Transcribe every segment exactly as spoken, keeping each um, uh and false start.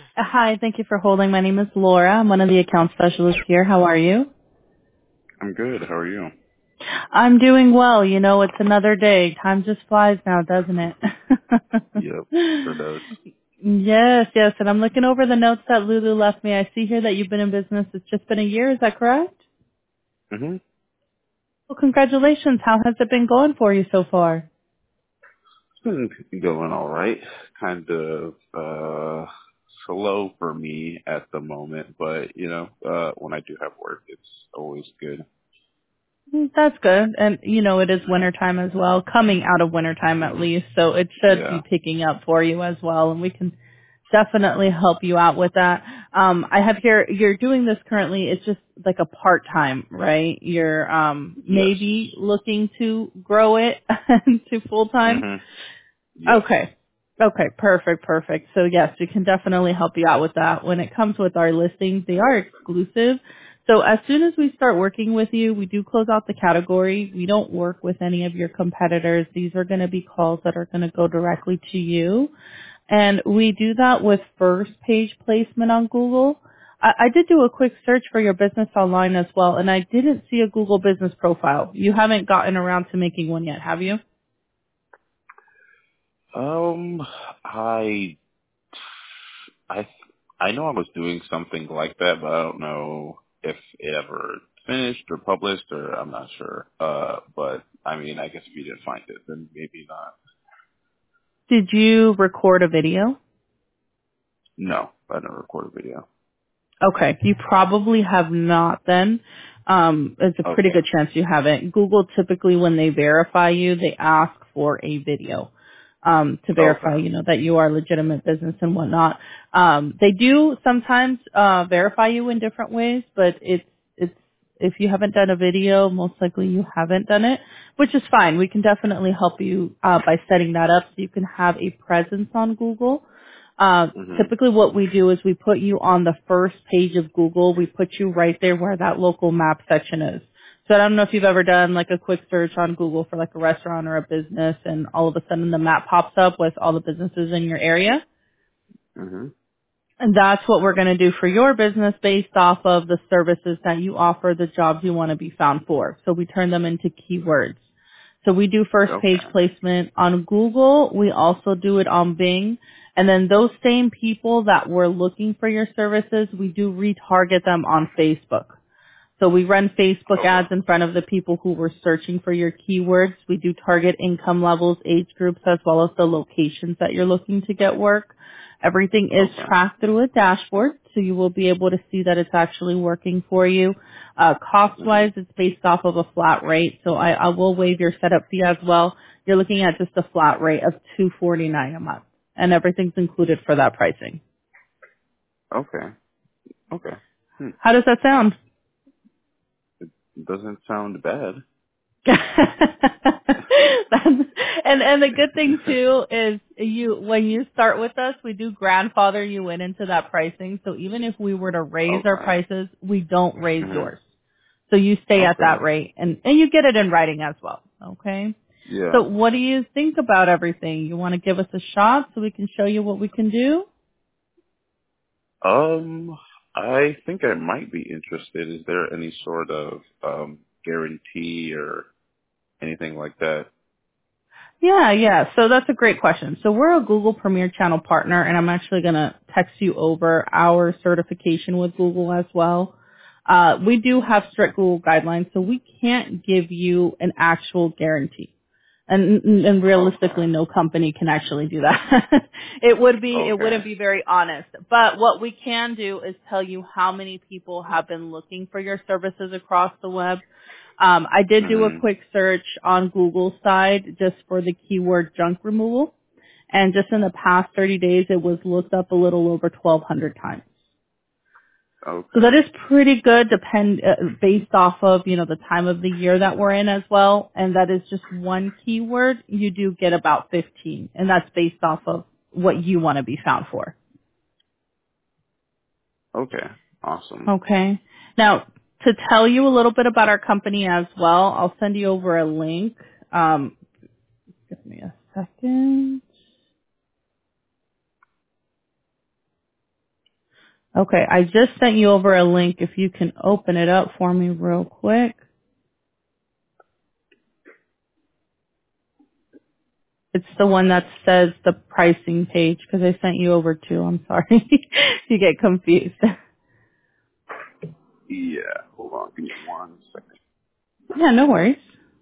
Hi, thank you for holding. My name is Laura. I'm one of the account specialists here. How are you? I'm good. How are you? I'm doing well. You know, it's another day. Time just flies now, doesn't it? Yep, sure does. Yes, yes. And I'm looking over the notes that Lulu left me. I see here that you've been in business. It's just been a year. Is that correct? Mhm. Well, congratulations. How has it been going for you so far? It's been going all right. Kind of uh slow for me at the moment, but you know, uh when I do have work, it's always good. Mm, That's good. And, you know, it is wintertime as well, coming out of wintertime at Mhm. least, so it should be Yeah. picking up for you as well, and we can definitely help you out with that. Um, I have here, you're doing this currently, it's just like a part-time, right? You're um, Yes. maybe looking to grow it to full-time? Mhm. Yes. Okay. Okay, perfect, perfect. So yes, we can definitely help you out with that. When it comes with our listings, they are exclusive. So as soon as we start working with you, we do close out the category. We don't work with any of your competitors. These are going to be calls that are going to go directly to you. And we do that with first page placement on Google. I, I did do a quick search for your business online as well, and I didn't see a Google business profile. You haven't gotten around to making one yet, have you? Um I I I know I was doing something like that, but I don't know if it ever finished or published or I'm not sure. Uh but I mean, I guess if you didn't find it, then maybe not. Did you record a video? No, I didn't record a video. Okay, you probably have not then. Um, it's a pretty Okay. good chance you haven't. Google typically when they verify you, they ask for a video um, to verify, Okay. you know, that you are a legitimate business and whatnot. Um, they do sometimes uh, verify you in different ways, but it's it's if you haven't done a video, most likely you haven't done it, which is fine. We can definitely help you uh, by setting that up so you can have a presence on Google. Uh, Mhm. typically what we do is we put you on the first page of Google. We put you right there where that local map section is. So I don't know if you've ever done like a quick search on Google for like a restaurant or a business and all of a sudden the map pops up with all the businesses in your area. Mhm. And that's what we're going to do for your business based off of the services that you offer, the jobs you want to be found for. So we turn them into keywords. So we do first page Okay. placement on Google. We also do it on Bing. And then those same people that were looking for your services, we do retarget them on Facebook. So we run Facebook Okay. ads in front of the people who were searching for your keywords. We do target income levels, age groups, as well as the locations that you're looking to get work. Everything is Okay. tracked through a dashboard, so you will be able to see that it's actually working for you. Uh, Mhm. cost-wise, it's based off of a flat rate, so I, I will waive your setup fee as well. You're looking at just a flat rate of two forty-nine a month, and everything's included for that pricing. Okay. Okay. Hmm. How does that sound? Doesn't sound bad. That's- and and the good thing too is you when you start with us, we do grandfather you in into that pricing. So even if we were to raise our Okay. prices, we don't raise Mhm. yours. So you stay at Okay. that rate, and and you get it in writing as well. Okay. So Yeah. what do you think about everything? You want to give us a shot so we can show you what we can do? Um, I think I might be interested. Is there any sort of um guarantee or anything like that? Yeah, yeah. So that's a great question. So we're a Google Premier Channel partner, and I'm actually going to text you over our certification with Google as well. Uh, we do have strict Google guidelines, so we can't give you an actual guarantee. And, and Okay. realistically, no company can actually do that. it would be, it Okay. wouldn't be very honest. But what we can do is tell you how many people have been looking for your services across the web. Um, I did do a Mhm. quick search on Google's side just for the keyword junk removal. And just in the past thirty days, it was looked up a little over twelve hundred times. So Okay. that is pretty good depend, uh, based off of, you know, the time of the year that we're in as well. And that is just one keyword. You do get about fifteen. And that's based off of what you want to be found for. Okay. Awesome. Okay. Now, to tell you a little bit about our company as well, I'll send you over a link. Um, give me a second. Okay, I just sent you over a link if you can open it up for me real quick. It's the one that says the pricing page because I sent you over two. I'm sorry. You get confused. Yeah, hold on, give me one second. Yeah, no worries.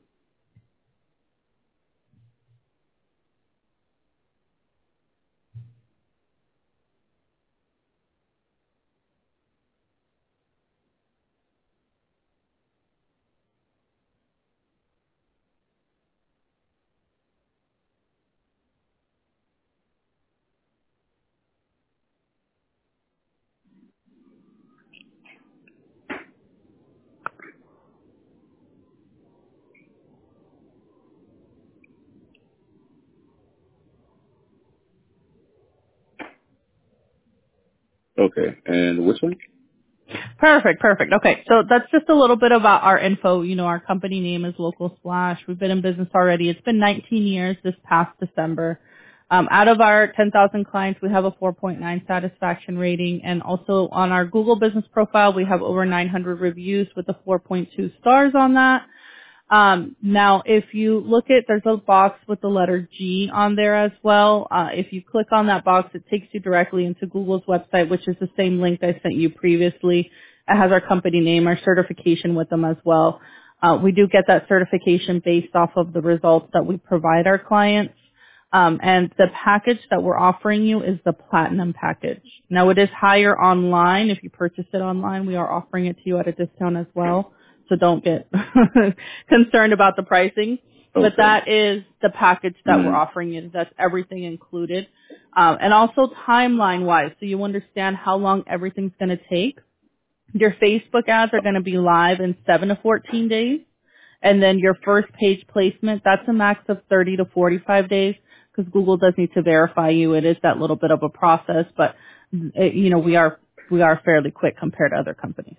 Okay, and which one? Perfect, perfect. Okay, so that's just a little bit about our info. You know, our company name is Local Splash. We've been in business already. It's been nineteen years this past December. Um, out of our ten thousand clients, we have a four point nine satisfaction rating. And also on our Google business profile, we have over nine hundred reviews with a four point two stars on that. Um, now, if you look at, there's a box with the letter G on there as well. Uh, if you click on that box, it takes you directly into Google's website, which is the same link I sent you previously. It has our company name, our certification with them as well. Uh, we do get that certification based off of the results that we provide our clients. Um, and the package that we're offering you is the platinum package. Now, it is higher online. If you purchase it online, we are offering it to you at a discount as well. So don't get concerned about the pricing. But Okay. that is the package that we're Mm-hmm. offering you. That's everything included. Um, and also timeline-wise, so you understand how long everything's going to take. Your Facebook ads are going to be live in seven to fourteen days. And then your first page placement, that's a max of thirty to forty-five days because Google does need to verify you. It is that little bit of a process, but it, you know, we are, we are fairly quick compared to other companies.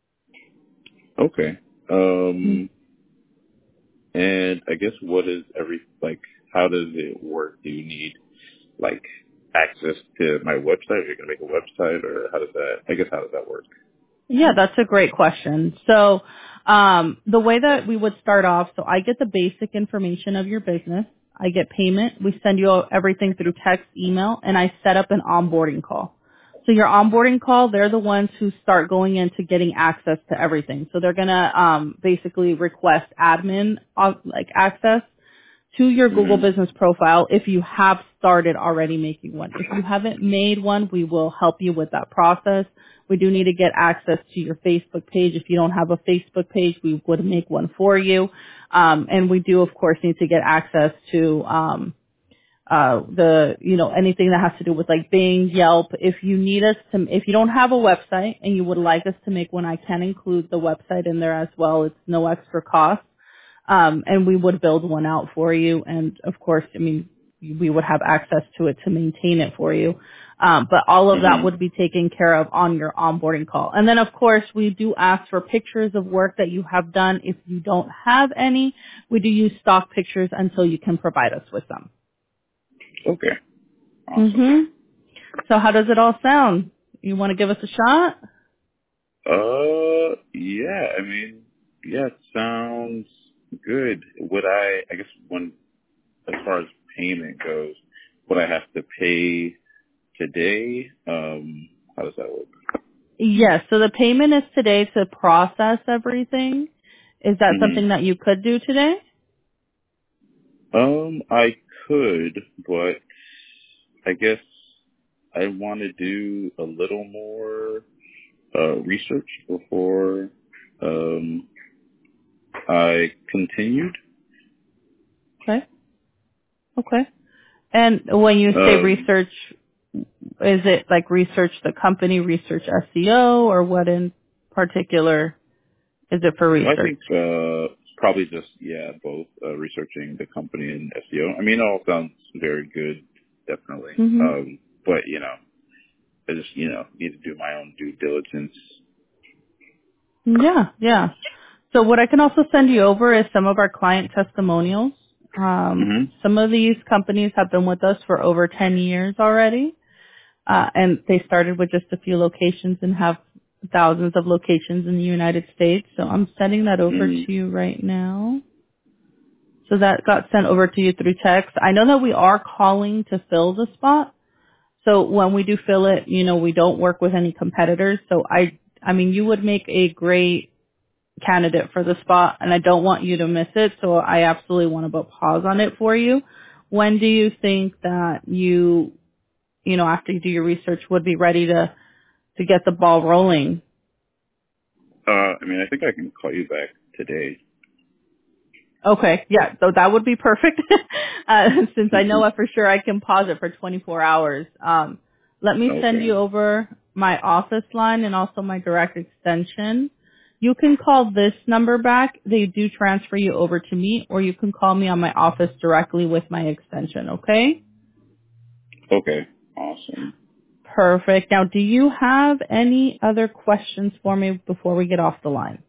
Okay. Um, and I guess what is every, like, how does it work? Do you need, like, access to my website? Are you going to make a website, or how does that, I guess, how does that work? Yeah, that's a great question. So, um, the way that we would start off, so I get the basic information of your business. I get payment. We send you everything through text, email, and I set up an onboarding call. So your onboarding call, they're the ones who start going into getting access to everything. So they're gonna um, basically request admin uh, like access to your Google Mm-hmm. business profile if you have started already making one. If you haven't made one, we will help you with that process. We do need to get access to your Facebook page. If you don't have a Facebook page, we would make one for you. Um, and we do, of course, need to get access to um, uh, the, you know, anything that has to do with like Bing, Yelp. If you need us to, if you don't have a website and you would like us to make one, I can include the website in there as well. It's no extra cost. Um, and we would build one out for you. And of course, I mean, we would have access to it to maintain it for you. Um, but all of that Mm-hmm. would be taken care of on your onboarding call. And then of course, we do ask for pictures of work that you have done. If you don't have any, we do use stock pictures until you can provide us with them. Okay. Awesome. hmm So how does it all sound? You want to give us a shot? Uh, yeah, I mean, yeah, it sounds good. Would I, I guess when, as far as payment goes, would I have to pay today? Um, how does that work? Yes. So the payment is today to process everything. Is that hmm something that you could do today? Um, I could, but I guess I want to do a little more uh, research before um, I continued. Okay. Okay. And when you say Um, research, is it like research the company, research S E O, or what in particular is it for I research? think uh, probably just yeah, both uh, researching the company and S E O. I mean, it all sounds very good, definitely. hmm Um, but you know, I just you know need to do my own due diligence. Yeah, yeah. So what I can also send you over is some of our client testimonials. Um, hmm some of these companies have been with us for over ten years already. uh, and they started with just a few locations and have thousands of locations in the United States. So I'm sending that over Mm. to you right now. So that got sent over to you through text. I know that we are calling to fill the spot. So when we do fill it, you know, we don't work with any competitors. So I, I mean, you would make a great candidate for the spot, and I don't want you to miss it. So I absolutely want to put pause on it for you. When do you think that you, you know, after you do your research, would be ready to to get the ball rolling? Uh, I mean, I think I can call you back today. Okay, yeah, so that would be perfect. uh, since I know for sure I can pause it for twenty-four hours. Um, let me send Okay. you over my office line and also my direct extension. You can call this number back. They do transfer you over to me, or you can call me on my office directly with my extension, okay? Okay. Awesome. Perfect. Now, do you have any other questions for me before we get off the line?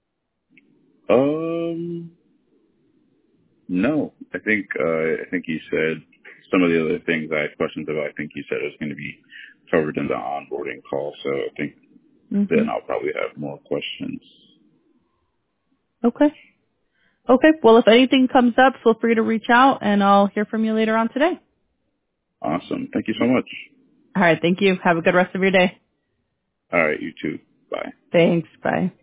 Um, no. I think uh, I think you said some of the other things I had questions about. I think you said it was going to be covered in the onboarding call. So I think Mm-hmm. then I'll probably have more questions. Okay. Okay. Well, if anything comes up, feel free to reach out, and I'll hear from you later on today. Awesome. Thank you so much. All right. Thank you. Have a good rest of your day. All right. You too. Bye. Thanks. Bye.